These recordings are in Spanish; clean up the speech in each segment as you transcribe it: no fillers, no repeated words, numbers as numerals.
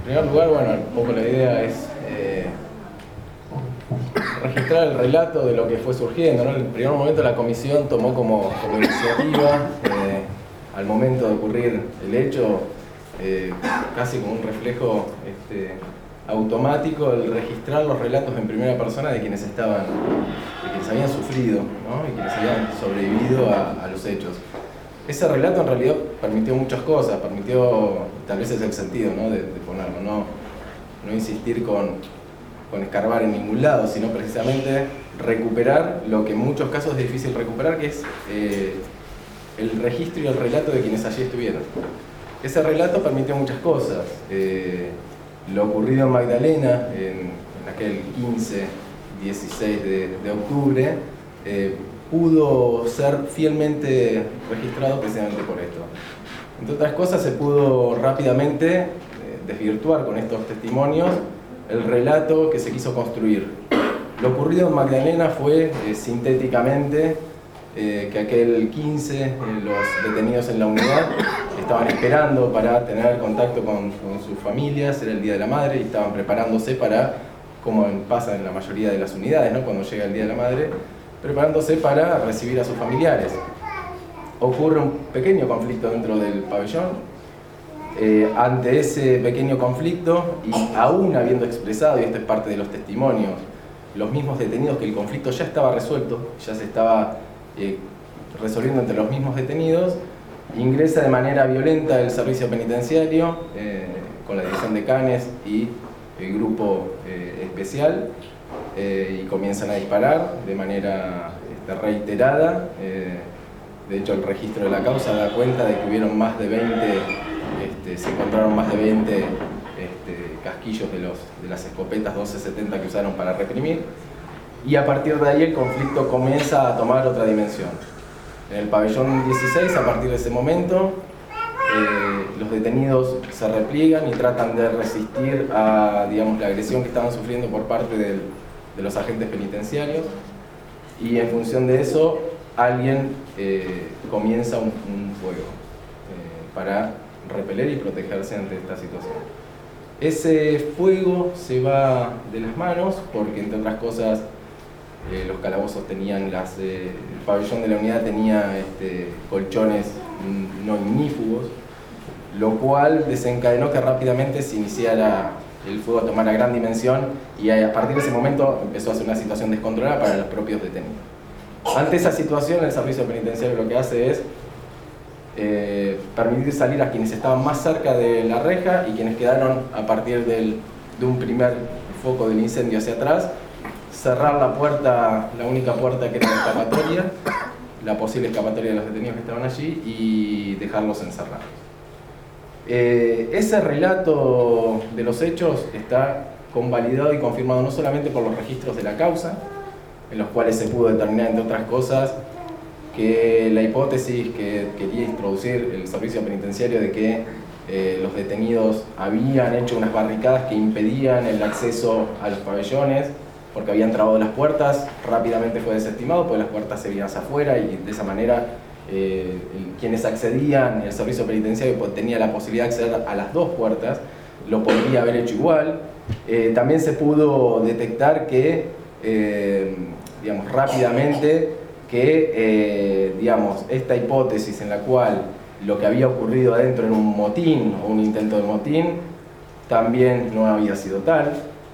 primer lugar, bueno, un poco la idea es registrar el relato de lo que fue surgiendo, ¿no? En el primer momento la comisión tomó como iniciativa, al momento de ocurrir el hecho, casi como un reflejo automático, el registrar los relatos en primera persona de quienes habían sufrido, ¿no? Y quienes habían sobrevivido a los hechos. Ese relato en realidad permitió muchas cosas, tal vez es el sentido, ¿no? de ponerlo, no insistir con escarbar en ningún lado, sino precisamente recuperar lo que en muchos casos es difícil recuperar, que es el registro y el relato de quienes allí estuvieron. Ese relato permitió muchas cosas. Lo ocurrido en Magdalena, en aquel 15-16 de octubre, pudo ser fielmente registrado precisamente por esto. Entre otras cosas, se pudo rápidamente desvirtuar con estos testimonios el relato que se quiso construir. Lo ocurrido en Magdalena fue, sintéticamente, que aquel 15, los detenidos en la unidad estaban esperando para tener contacto con sus familias, era el Día de la Madre, y estaban preparándose para, como pasa en la mayoría de las unidades, ¿no? Cuando llega el Día de la Madre, preparándose para recibir a sus familiares. Ocurre un pequeño conflicto dentro del pabellón. Ante ese pequeño conflicto, y aún habiendo expresado, y esto es parte de los testimonios, los mismos detenidos, que el conflicto ya estaba resuelto, ya se estaba resolviendo entre los mismos detenidos, ingresa de manera violenta el servicio penitenciario, con la división de Canes y el grupo especial, y comienzan a disparar de manera reiterada. De hecho, el registro de la causa da cuenta de que hubieron más de 20, se encontraron más de 20 casquillos de las escopetas 12-70 que usaron para reprimir, y a partir de ahí el conflicto comienza a tomar otra dimensión. En el pabellón 16, a partir de ese momento, los detenidos se repliegan y tratan de resistir a, digamos, la agresión que estaban sufriendo por parte de los agentes penitenciarios, y en función de eso alguien comienza un fuego para repeler y protegerse ante esta situación. Ese fuego se va de las manos porque, entre otras cosas, los calabozos tenían el pabellón de la unidad tenía colchones no ignífugos, lo cual desencadenó que rápidamente se iniciara el fuego, a tomar gran dimensión, y a partir de ese momento empezó a ser una situación descontrolada para los propios detenidos. Ante esa situación, el servicio penitenciario lo que hace es permitir salir a quienes estaban más cerca de la reja y quienes quedaron a partir de un primer foco del incendio hacia atrás, cerrar la puerta, la única puerta que era la escapatoria, la posible escapatoria de los detenidos que estaban allí, y dejarlos encerrados. Ese relato de los hechos está convalidado y confirmado no solamente por los registros de la causa, en los cuales se pudo determinar, entre otras cosas, que la hipótesis que quería introducir el servicio penitenciario de que los detenidos habían hecho unas barricadas que impedían el acceso a los pabellones porque habían trabado las puertas, rápidamente fue desestimado porque las puertas se veían hacia afuera, y de esa manera quienes accedían, el servicio penitenciario tenía la posibilidad de acceder a las dos puertas, lo podría haber hecho igual. También se pudo detectar que, digamos, rápidamente, que esta hipótesis en la cual lo que había ocurrido adentro era un motín o un intento de motín, también no había sido tal.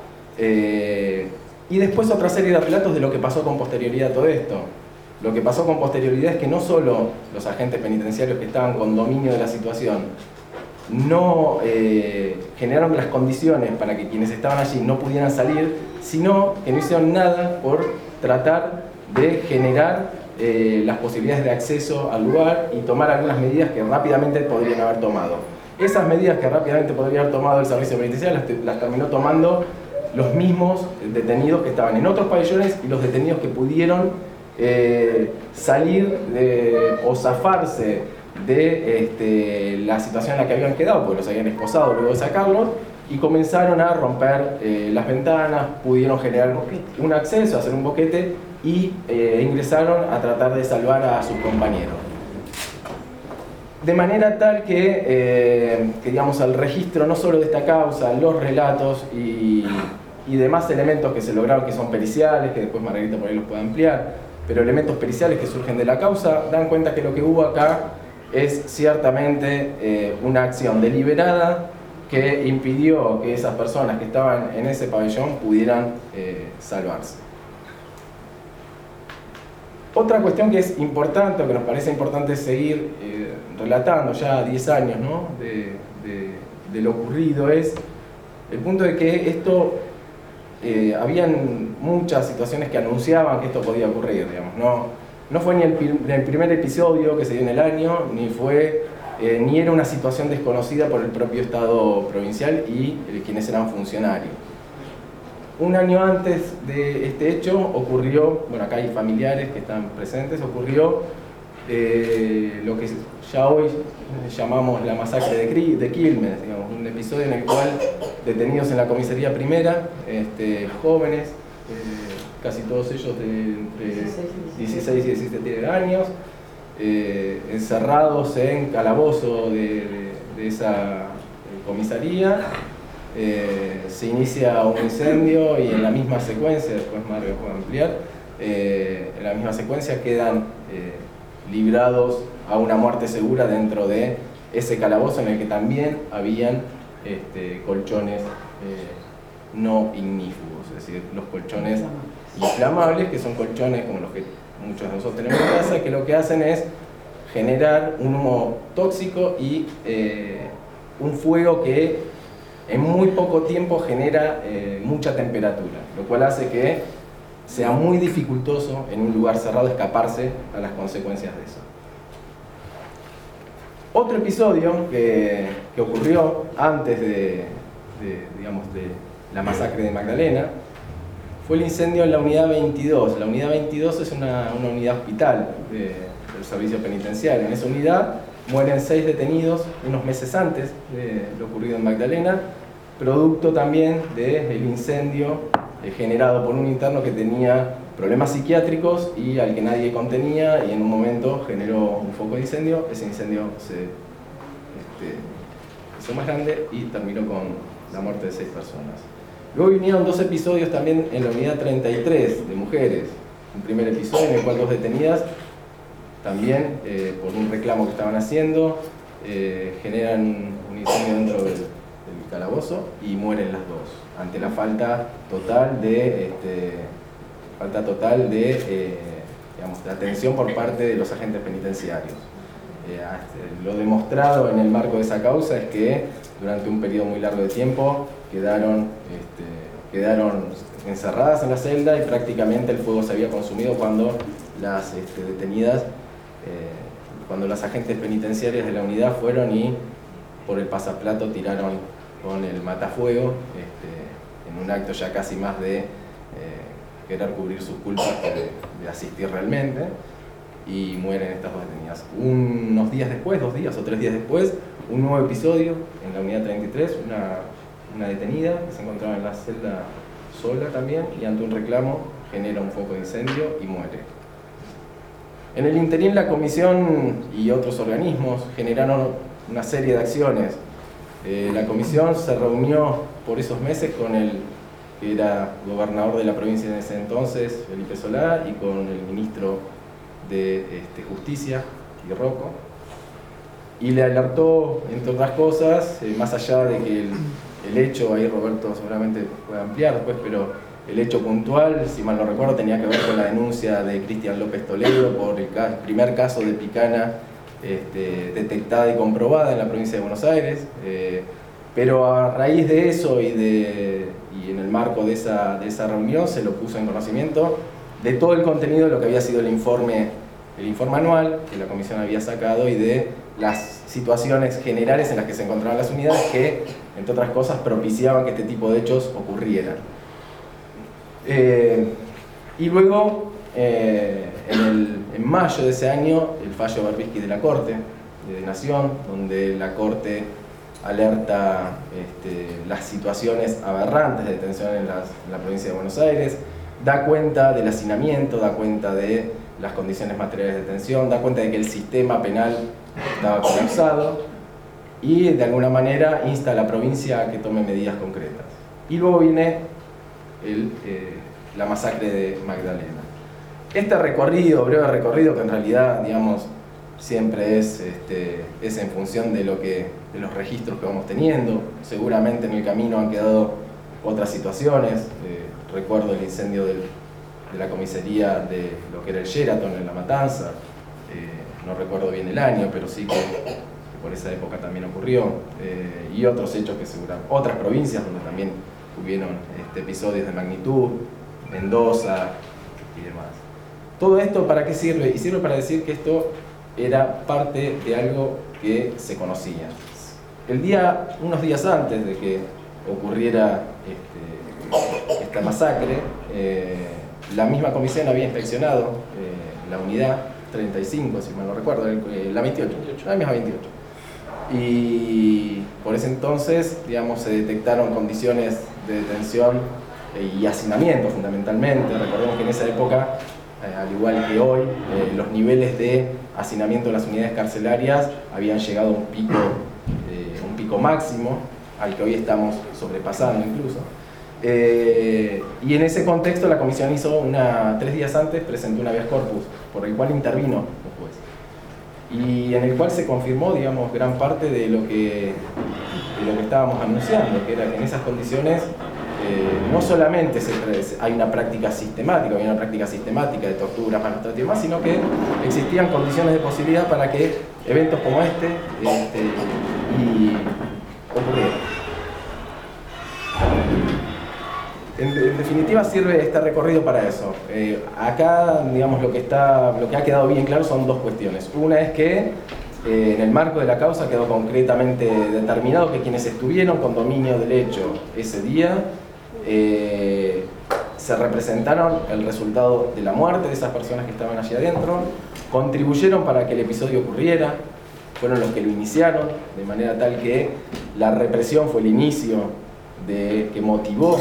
Y después otra serie de relatos de lo que pasó con posterioridad a todo esto. Lo que pasó con posterioridad es que no solo los agentes penitenciarios que estaban con dominio de la situación no generaron las condiciones para que quienes estaban allí no pudieran salir, sino que no hicieron nada por tratar de generar las posibilidades de acceso al lugar y tomar algunas medidas que rápidamente podrían haber tomado. Esas medidas que rápidamente podría haber tomado el servicio penitenciario las terminó tomando los mismos detenidos que estaban en otros pabellones y los detenidos que pudieron salir o zafarse de la situación en la que habían quedado, porque los habían esposado luego de sacarlos, y comenzaron a romper las ventanas, pudieron generar un acceso, hacer un boquete, y ingresaron a tratar de salvar a sus compañeros. de manera tal que digamos, al registro no solo de esta causa, los relatos y demás elementos que se lograron, que son periciales, que después Margarita por ahí los puede ampliar, pero elementos periciales que surgen de la causa, dan cuenta que lo que hubo acá es ciertamente una acción deliberada que impidió que esas personas que estaban en ese pabellón pudieran salvarse. Otra cuestión que es importante, o que nos parece importante seguir relatando ya 10 años, ¿no?, de lo ocurrido, es el punto de que esto, habían muchas situaciones que anunciaban que esto podía ocurrir, digamos, no fue ni el primer episodio que se dio en el año, ni era una situación desconocida por el propio Estado provincial y quienes eran funcionarios. Un año antes de este hecho ocurrió, bueno, acá hay familiares que están presentes, ocurrió lo que ya hoy llamamos la masacre de Quilmes, digamos, un episodio en el cual detenidos en la comisaría primera, jóvenes, casi todos ellos de entre 16 y 17 años, encerrados en calabozo de esa comisaría. Se inicia un incendio y en la misma secuencia, después Mario puede ampliar, en la misma secuencia quedan librados a una muerte segura dentro de ese calabozo en el que también habían colchones no ignífugos, es decir, los colchones inflamables, que son colchones como los que muchos de nosotros tenemos en casa, que lo que hacen es generar un humo tóxico y un fuego que en muy poco tiempo genera mucha temperatura, lo cual hace que sea muy dificultoso en un lugar cerrado escaparse a las consecuencias de eso. Otro episodio que ocurrió antes de la masacre de Magdalena fue el incendio en la unidad 22. La unidad 22 es una unidad hospital del servicio penitenciario. En esa unidad mueren 6 detenidos unos meses antes de lo ocurrido en Magdalena, producto también del incendio generado por un interno que tenía problemas psiquiátricos y al que nadie contenía, y en un momento generó un foco de incendio. Ese incendio se hizo más grande y terminó con la muerte de 6 personas. Luego vinieron 2 episodios también en la unidad 33 de mujeres. Un primer episodio en el cual 2 detenidas, también por un reclamo que estaban haciendo, generan un incendio dentro del calabozo y mueren las 2, ante la falta total de atención por parte de los agentes penitenciarios. Lo demostrado en el marco de esa causa es que durante un periodo muy largo de tiempo quedaron encerradas en la celda y prácticamente el fuego se había consumido cuando las detenidas, cuando las agentes penitenciarias de la unidad fueron y por el pasaplato tiraron con el matafuego, en un acto ya casi más de querer cubrir sus culpas que de asistir realmente, y mueren estas 2 detenidas. Unos días después, 2 días o 3 días después, un nuevo episodio en la unidad 33, una detenida que se encontraba en la celda sola también, y ante un reclamo genera un foco de incendio y muere. En el interín, la comisión y otros organismos generaron una serie de acciones. La comisión se reunió por esos meses con el que era gobernador de la provincia en ese entonces, Felipe Solá, y con el ministro de Justicia, Rocco, y le alertó, entre otras cosas, más allá de que el hecho, ahí Roberto seguramente puede ampliar después, pero el hecho puntual, si mal no recuerdo, tenía que ver con la denuncia de Cristian López Toledo por el primer caso de picana detectada y comprobada en la provincia de Buenos Aires, pero a raíz de eso y en el marco de esa reunión se lo puso en conocimiento de todo el contenido de lo que había sido el informe anual que la comisión había sacado y de las situaciones generales en las que se encontraban las unidades que, entre otras cosas, propiciaban que este tipo de hechos ocurrieran. Y luego, en mayo de ese año, el fallo Berbisky de la Corte de Nación, donde la Corte alerta las situaciones aberrantes de detención en la provincia de Buenos Aires, da cuenta del hacinamiento, da cuenta de las condiciones materiales de detención, da cuenta de que el sistema penal estaba colapsado, y de alguna manera insta a la provincia a que tome medidas concretas. Y luego viene la masacre de Magdalena. Este recorrido, breve recorrido, que en realidad, digamos, siempre es en función de los registros que vamos teniendo. Seguramente en el camino han quedado otras situaciones. Recuerdo el incendio de la comisaría de lo que era el Sheraton en La Matanza. No recuerdo bien el año, pero sí que por esa época también ocurrió. Y otros hechos que seguramente, otras provincias donde también hubieron episodios de magnitud, Mendoza y demás. ¿Todo esto para qué sirve? Y sirve para decir que esto era parte de algo que se conocía. Unos días antes de que ocurriera esta masacre, la misma comisión había inspeccionado la unidad 35, si mal no recuerdo, la 28, la misma 28. Y por ese entonces, digamos, se detectaron condiciones de detención y hacinamiento fundamentalmente. Recordemos que en esa época, al igual que hoy, los niveles de hacinamiento en las unidades carcelarias habían llegado a un pico máximo, al que hoy estamos sobrepasando incluso. Y en ese contexto la comisión hizo 3 días antes, presentó un habeas corpus, por el cual intervino el juez. Y en el cual se confirmó, digamos, gran parte de lo que estábamos anunciando, que era que en esas condiciones no solamente hay una práctica sistemática, de tortura, maltrato y demás, sino que existían condiciones de posibilidad para que eventos como ocurrieran. En definitiva sirve este recorrido para eso. Acá, digamos, lo que ha quedado bien claro son dos cuestiones. Una es que en el marco de la causa quedó concretamente determinado que quienes estuvieron con dominio del hecho ese día se representaron el resultado de la muerte de esas personas que estaban allí adentro, contribuyeron para que el episodio ocurriera, fueron los que lo iniciaron, de manera tal que la represión fue el inicio que motivó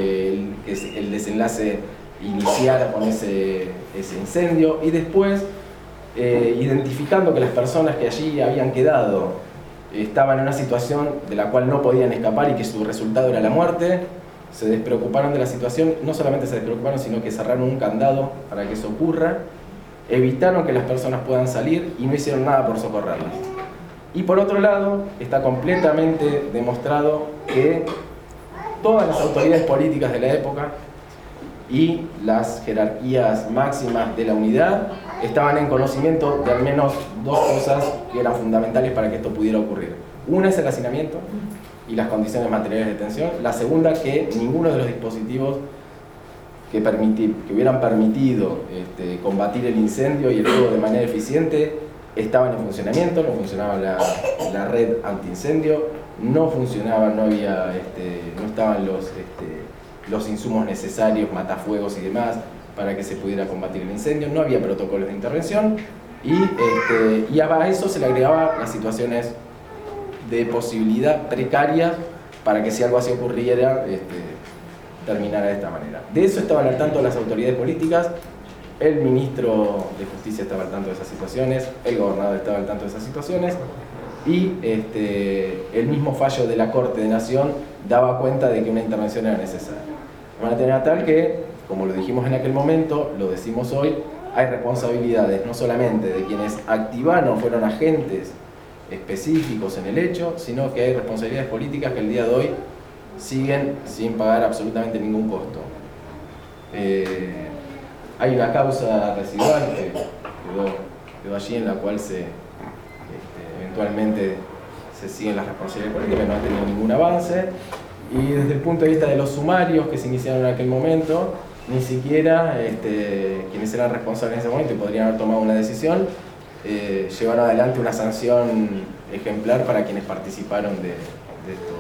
el desenlace inicial con ese incendio, y después identificando que las personas que allí habían quedado estaban en una situación de la cual no podían escapar y que su resultado era la muerte, se despreocuparon de la situación. No solamente se despreocuparon, sino que cerraron un candado para que eso ocurra, evitaron que las personas puedan salir y no hicieron nada por socorrerlas. Y por otro lado, está completamente demostrado que todas las autoridades políticas de la época y las jerarquías máximas de la unidad estaban en conocimiento de al menos dos cosas que eran fundamentales para que esto pudiera ocurrir. Una es el hacinamiento y las condiciones materiales de detención. La segunda, que ninguno de los dispositivos que hubieran permitido combatir el incendio y el fuego de manera eficiente estaban en funcionamiento. No funcionaba la red antiincendio, no funcionaba, no estaban los insumos necesarios, matafuegos y demás, para que se pudiera combatir el incendio, no había protocolos de intervención, y a eso se le agregaba las situaciones de posibilidad precaria para que si algo así ocurriera, terminara de esta manera. De eso estaban al tanto las autoridades políticas, el ministro de Justicia estaba al tanto de esas situaciones, el gobernador estaba al tanto de esas situaciones, y el mismo fallo de la Corte de Nación daba cuenta de que una intervención era necesaria. De manera tal que, como lo dijimos en aquel momento, lo decimos hoy, hay responsabilidades no solamente de quienes activaron, fueron agentes específicos en el hecho, sino que hay responsabilidades políticas que el día de hoy siguen sin pagar absolutamente ningún costo. Hay una causa residual que quedó allí, en la cual eventualmente se siguen las responsabilidades políticas, no ha tenido ningún avance, y desde el punto de vista de los sumarios que se iniciaron en aquel momento, ni siquiera quienes eran responsables en ese momento y podrían haber tomado una decisión, llevaron adelante una sanción ejemplar para quienes participaron de estos